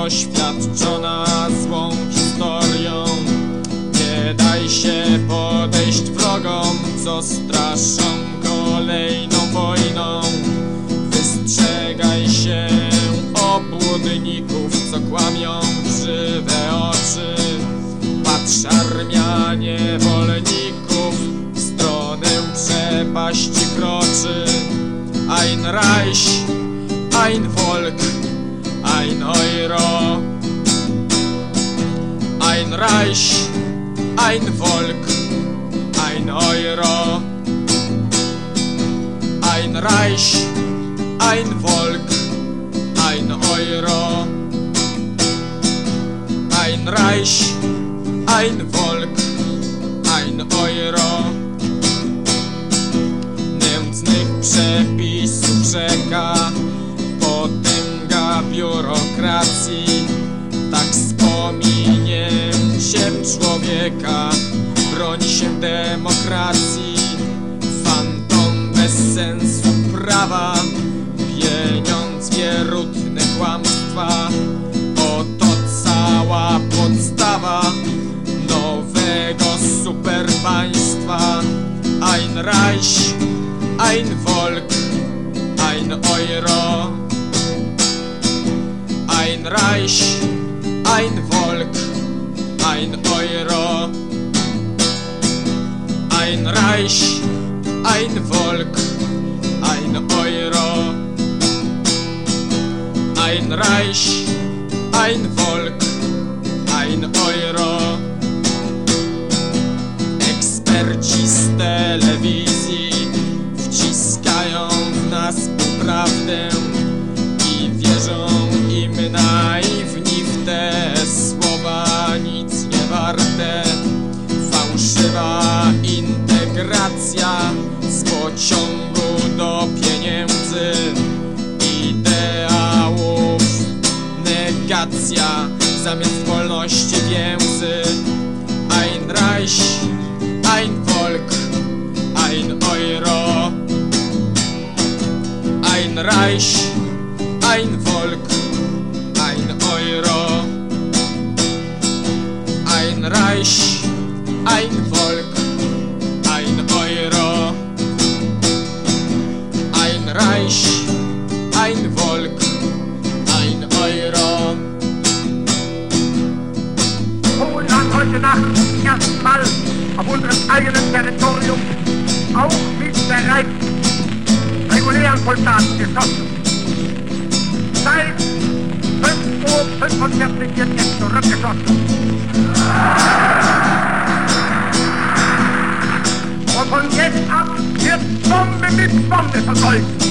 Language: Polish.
doświadczona złą historią. Nie daj się podejść wrogom, co straszą kolejną wojną. Wystrzegaj się obłudników, co kłamią w żywe oczy. Patrz, armia niewolników w stronę przepaści kroczy. Ein Reich, ein Volk, ein Euro. Ein Reich, ein Volk, ein Euro. Ein Reich, ein Volk, ein Euro. Ein Reich, ein Volk, ein Euro. Nędznych przepisów rzeka, potęga biurokracji. Tak z pominięciem człowieka broni się demokracji. Fantom bez sensu prawa, pieniądz, wierutne kłamstwa. Oto cała podstawa nowego superpaństwa. Ein Reich, ein Volk, ein Euro. Ein Reich, ein Volk, ein Euro. Ein Reich, ein Volk, ein Euro. Ein Reich, ein Volk, ein Euro. Eksperci z telewizji wciskają w nas prawdę i wierzą im naiwni w te słowa nic nie warte. Fałszywa integracja z pociągu do pieniędzy, ideałów negacja zamiast wolności więzy. Ein Reich, ein Volk, ein Euro. Ein Reich, ein Volk, ein Euro. Ein Reich, ein Volk, ein Euro. Ein Reich, ein Volk, ein Euro. Polen heute Nacht erstmal auf unserem eigenen Territorium auch mit bereits regulären Soldaten geschossen. Seit 5:45 Uhr wird jetzt zurückgeschossen. Und von jetzt ab wird Bombe mit Bombe verfolgt.